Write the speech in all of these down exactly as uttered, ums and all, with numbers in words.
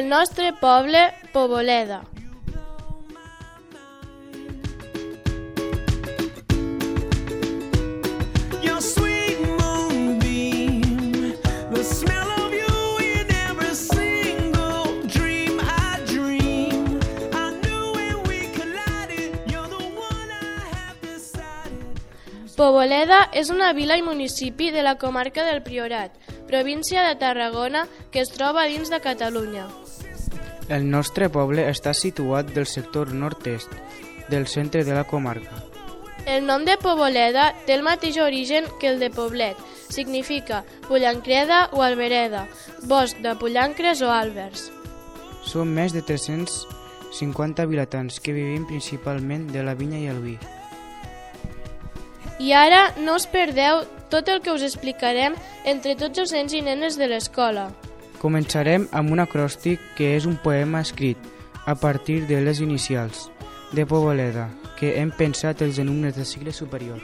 El nostre poble, Poboleda. Poboleda és una vila i municipi de la comarca del Priorat, província de Tarragona, que es troba dins de Catalunya. El nostre poble està situat del sector nord-est del centre de la comarca. El nom de Poboleda té el mateix origen que el de Poblet. Significa pollancreda o albereda, bosc de pollancres o àlbers. Som més de tres-cents cinquanta vilatans que vivim principalment de la vinya i el vi. I ara no us perdeu tot el que us explicarem entre tots els nens i nenes de l'escola. Començarem amb un acròstic que és un poema escrit a partir de les inicials de Poboleda que hem pensat els alumnes de cicle superior.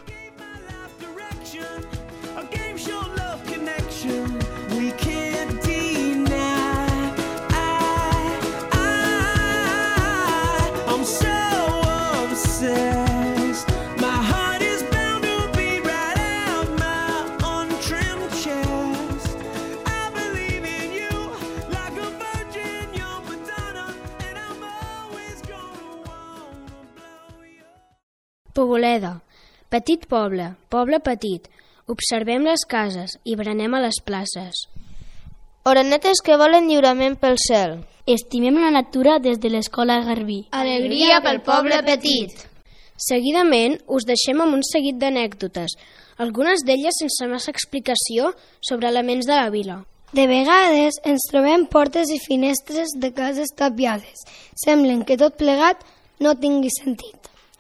Poboleda, petit poble, poble petit. Observem les cases i berenem a les places. Orenetes que volen lliurament pel cel. Estimem la natura des de l'escola Garbí. Alegria pel poble petit. Seguidament us deixem amb un seguit d'anècdotes, algunes d'elles sense massa explicació sobre elements de la vila. De vegades ens trobem portes i finestres de cases tapiades. Semblen que tot plegat no tingui sentit.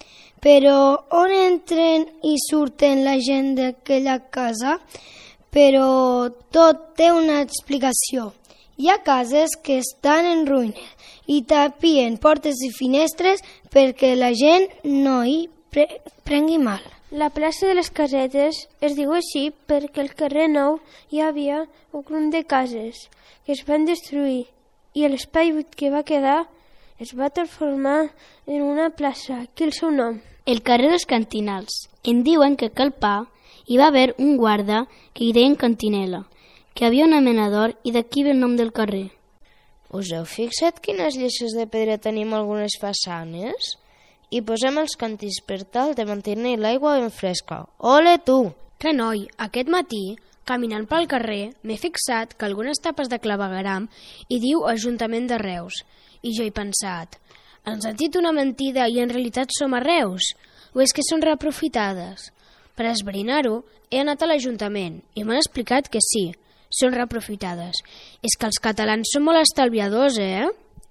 Però on entren i surten la gent d'aquella casa? Però tot té una explicació. Hi ha cases que estan en ruïnes i tapien portes i finestres perquè la gent no hi pre prengui mal. La plaça de les Casetes es diu així perquè al carrer Nou hi havia un grup de cases que es van destruir i l'espai buit que va quedar es va transformar en una plaça, que el seu nom. El carrer dels Cantinals. En diuen que a Calpà hi va haver un guarda que hi deien Cantinela, que havia una mena d'or i d'aquí ve el nom del carrer. Us heu fixat quines lleixes de pedra tenim algunes façanes? I posem els cantins per tal de mantenir l'aigua ben fresca. Ole tu! Que noi, aquest matí, caminant pel carrer, m'he fixat que algunes tapes de clavegueram hi diu Ajuntament de Reus. I jo he pensat, ens han dit una mentida i en realitat som a Reus? O és que són reaprofitades? Per esbrinar-ho, he anat a l'Ajuntament i m'han explicat que sí, són reaprofitades. És que els catalans són molt estalviadors, eh?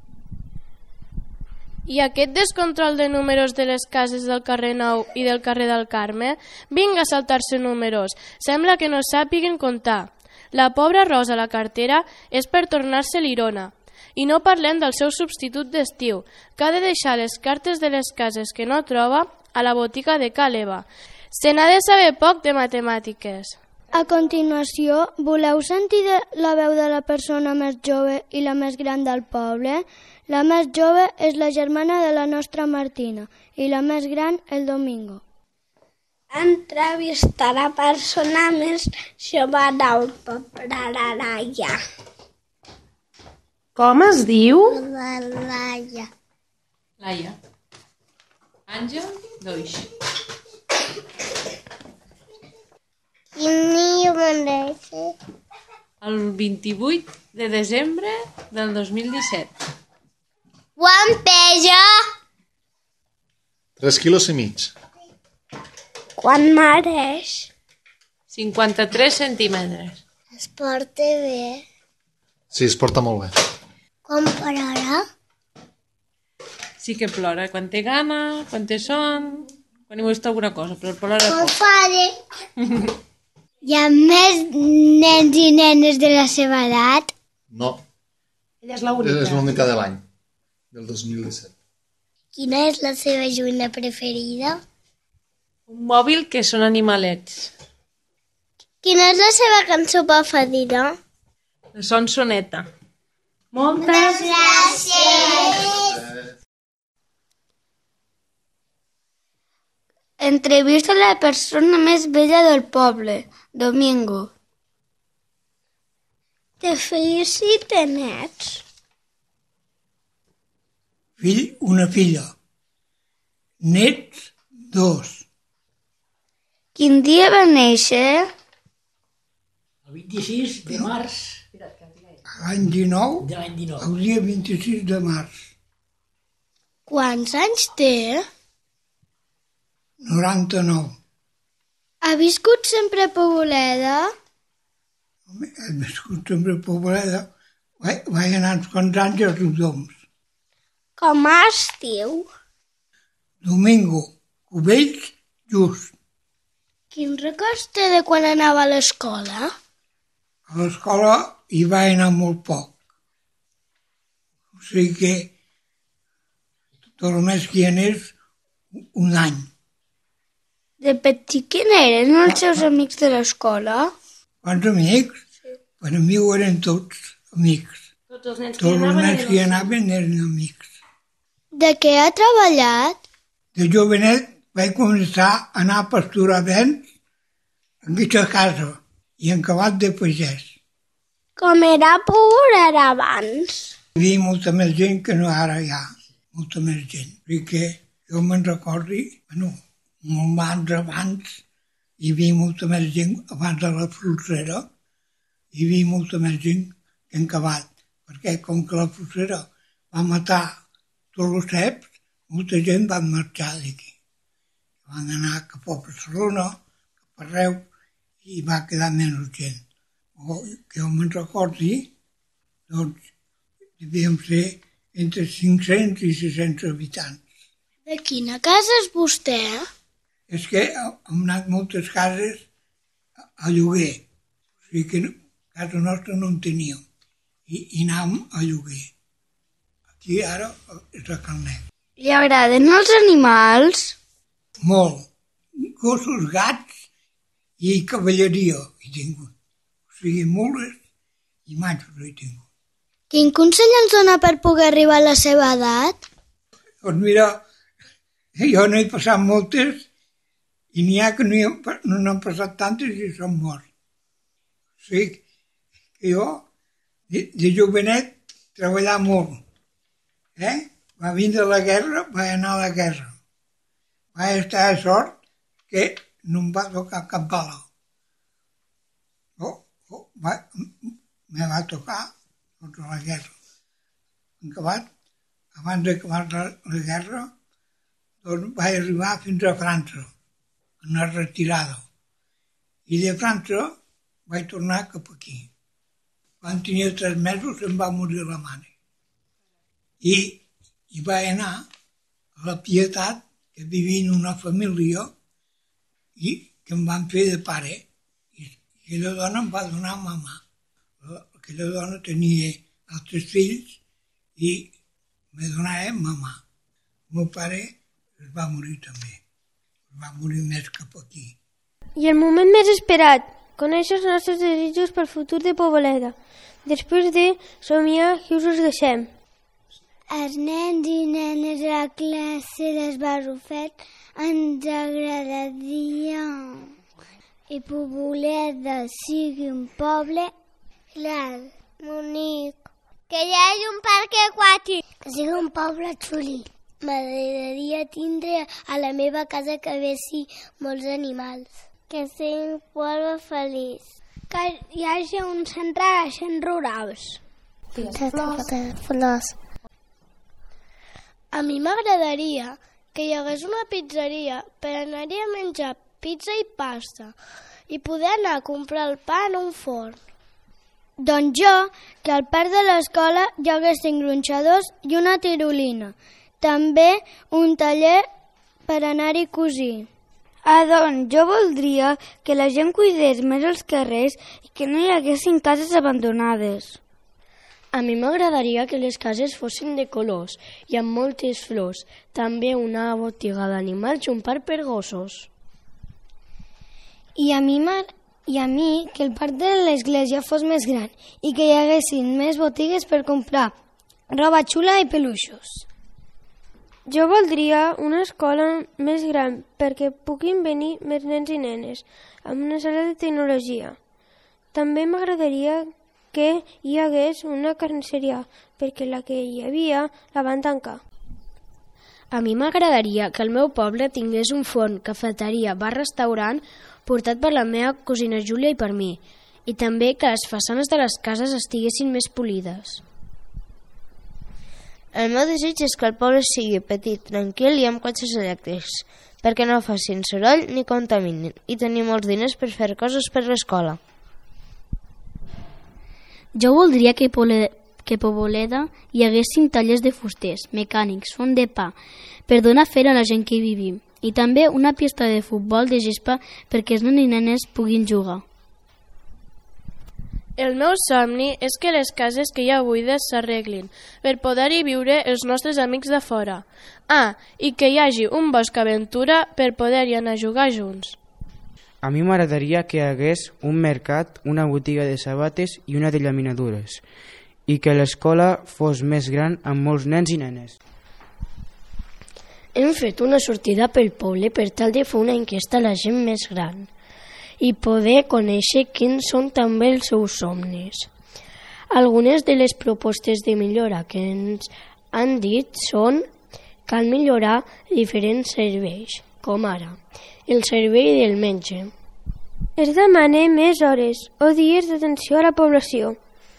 I aquest descontrol de números de les cases del carrer Nou i del carrer del Carme? Vinga a saltar-se números, sembla que no sàpiguen comptar. La pobra Rosa la cartera és per tornar-se l'Irona. I no parlem del seu substitut d'estiu, que ha de deixar les cartes de les cases que no troba a la botiga de Ca l'Eva. Se n'ha de saber poc de matemàtiques. A continuació, voleu sentir la veu de la persona més jove i la més gran del poble? La més jove és la germana de la nostra Martina i la més gran el Domingo. Entrevistar la persona més jove del poble, Laia. Com es diu? La Laia. Laia. Àngel Doix. Quin dia va néixer? El vint-i-vuit de desembre del dos mil disset. Quan pesa? Tres quilos i mig. Quan mereix? cinquanta-tres centímetres. Es porta bé? Sí, es porta molt bé. Quan pararà? Sí que plora quan té gana, quan té son, quan hi molesta alguna cosa, però plora Quan poc. faré? Hi ha més nens i nenes de la seva edat? No. Ella és l'única. És l'única de l'any, del dos mil disset. Quina és la seva joguina preferida? Un mòbil que són animalets. Quina és la seva cançó preferida? La Son Soneta. Moltes gràcies! Entrevista a la persona més vella del poble, Domingo. De fills i de nets? Fill, una filla. Nets, dos. Quin dia va néixer? El vint-i-sis de març. L'any dinou, De l'any dinou. el dia vint-i-sis de març. Quants anys té? noranta-nou. Ha viscut sempre a Poboleda? He viscut sempre a Poboleda. Vaig, vaig anar uns quants anys a Riudoms. Com es diu? Domingo, Cubells, Just. Quins records té de quan anava a l'escola? A l'escola hi vaig anar molt poc. O sigui que tot el més que hi anés un any. De petit, quin eren els seus amics de l'escola? Quants amics? Sí. Per a mi ho eren tots amics. Tots els nens Tots els nens que hi anaven eren amics. De què ha treballat? De jovenet vaig començar a anar a pasturar bens en aquesta casa i en cavat de pagès. Com era Poboleda abans? Hi havia molta més gent que no ara hi ha. Molta més gent. Perquè jo me'n recordi, bueno, molt abans, abans, hi havia molta més gent, abans de la frustrera, hi havia molta més gent que en cavat. Perquè com que la frustrera va matar tots els ceps, molta gent va marxar d'aquí. Van anar cap a Barcelona, cap a Reus, i va quedar menys gent. O que jo me'n recordi, doncs, devíem ser entre cinc-cents i sis-cents habitants. De quina casa és vostè? És que hem anat moltes cases a lloguer. O sigui que casa nostra no en teníem. I, i anàvem a lloguer. Aquí ara és a Carnet. Li agraden els animals? Molt. Gossos, gats i cavalleria he tingut. O sigui, mules i matxos he tingut. Quin consell ens dona per poder arribar a la seva edat? Doncs mira, jo no he passat moltes i n'hi ha que no, he, no n'han passat tantes i són morts. O sigui que jo, de, de jovenet, treballar molt. Eh? Va vindre la guerra, vaig anar a la guerra. Vaig estar a sort que no em va tocar cap bala. Oh, oh, va, me va tocar contra la guerra. En acabat, abans d'acabar la, la guerra, doncs vaig arribar fins a França, una retirada. I de França vaig tornar cap aquí. Quan tenia tres mesos em va morir la mare. I, i vaig anar a la Pietat, que vivia en una família i que em van fer de pare. I aquella dona em va donar mamà. Aquella dona tenia altres fills i me donava mamà. El meu pare es va morir també. Es va morir més cap aquí. I el moment més esperat, conèixer els nostres desitjos pel futur de Poboleda. Després de somiar, què us deixem? Els nens i nenes de la classe d'Esbarrufet ens agradaria que Poboleda sigui un poble clar, bonic, que hi hagi un parc aquàtic, que sigui un poble xuli. M'agradaria tindre a la meva casa que vessi molts animals. Que sigui un poble feliç. Que hi hagi un centre de gent rurals. Flors. A mi m'agradaria que hi hagués una pizzeria per anar-hi a menjar pizza i pasta i poder anar a comprar el pa en un forn. Doncs jo, que al parc de l'escola hi haguessin gronxadors i una tirolina. També un taller per anar-hi a cosir. Ah, doncs, jo voldria que la gent cuidés més els carrers i que no hi haguessin cases abandonades. A mi m'agradaria que les cases fossin de colors i amb moltes flors. També una botiga d'animals i un parc per gossos. I a mi I a mi que el parc de l'església fos més gran i que hi haguessin més botigues per comprar roba xula i peluixos. Jo voldria una escola més gran perquè puguin venir més nens i nenes, amb una sala de tecnologia. També m'agradaria que hi hagués una carnisseria, perquè la que hi havia la van tancar. A mi m'agradaria que el meu poble tingués un forn, cafeteria, bar-restaurant portat per la meva cosina Júlia i per mi, i també que les façanes de les cases estiguessin més polides. El meu desig és que el poble sigui petit, tranquil i amb cotxes elèctrics, perquè no facin soroll ni contaminin, i tenir molts diners per fer coses per l'escola. Jo voldria que, Pole, que Poboleda hi haguessin tallers de fusters, mecànics, font de pa, per donar feina a la gent que hi vivim, i també una pista de futbol de gespa perquè els nens i nenes puguin jugar. El meu somni és que les cases que hi ha buides s'arreglin per poder-hi viure els nostres amics de fora. Ah, i que hi hagi un bosc aventura per poder-hi anar a jugar junts. A mi m'agradaria que hi hagués un mercat, una botiga de sabates i una de llaminadures, i que l'escola fos més gran amb molts nens i nenes. Hem fet una sortida pel poble per tal de fer una enquesta a la gent més gran i poder conèixer quins són també els seus somnis. Algunes de les propostes de millora que ens han dit són cal millorar diferents serveis, com ara el servei del metge. Es demana més hores o dies d'atenció a la població.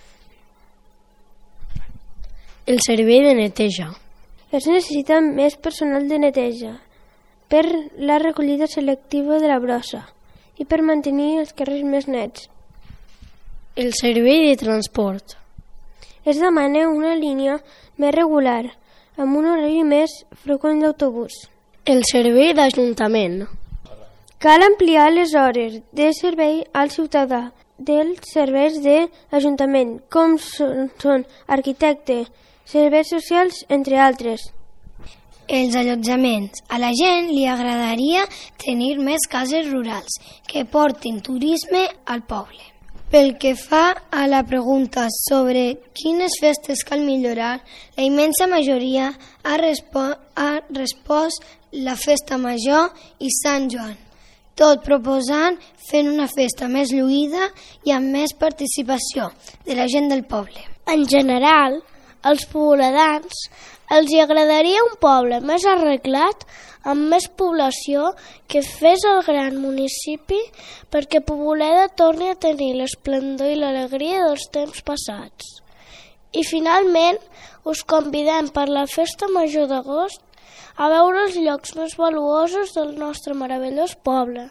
El servei de neteja. Es necessita més personal de neteja per la recollida selectiva de la brossa i per mantenir els carrers més nets. El servei de transport. Es demana una línia més regular, amb un horari més freqüent d'autobús. El servei d'ajuntament. Cal ampliar les hores de servei al ciutadà dels serveis de l'ajuntament, com són, són arquitecte, serveis socials, entre altres. Els allotjaments. A la gent li agradaria tenir més cases rurals que portin turisme al poble. Pel que fa a la pregunta sobre quines festes cal millorar, la immensa majoria ha, respo- ha respost la festa major i Sant Joan, tot proposant fent una festa més lluïda i amb més participació de la gent del poble. En general, als pobledans els hi agradaria un poble més arreglat, amb més població, que fes el gran municipi perquè Poboleda torni a tenir l'esplendor i l'alegria dels temps passats. I finalment us convidem per la festa major d'agost a veure els llocs més valuosos del nostre meravellós poble.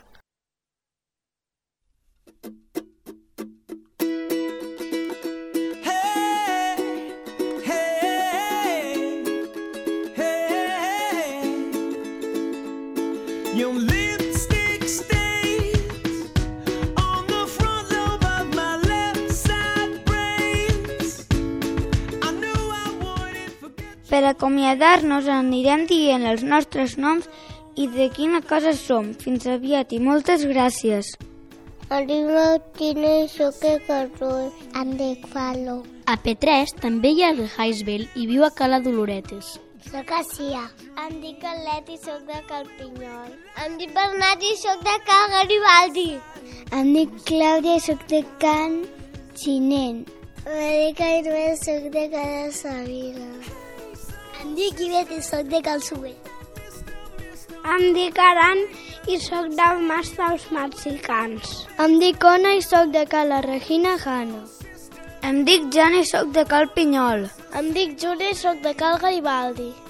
Per acomiadar-nos anirem dient els nostres noms i de quina cosa som. Fins aviat i moltes gràcies. Em dic Martina i soc de Carròs. Em dic Falo. A P tres també hi ha el Highsville i viu a Cala Doloretes. Soc a Cia. Em dic Alet i soc de Cal Pinyol. Em dic Bernat i soc de Cal Garibaldi. Em dic Clàudia i soc de Can Xinent. Em dic Aire i soc de Cal Savila. Em dic Ivet i soc de Cal Suber. Em dic Aran i soc del Mas dels Mexicans. Em dic Ona i soc de Cal la Regina Jano. Em dic Jan i soc de Cal Pinyol. Em dic Júlia i soc de Cal Garibaldi.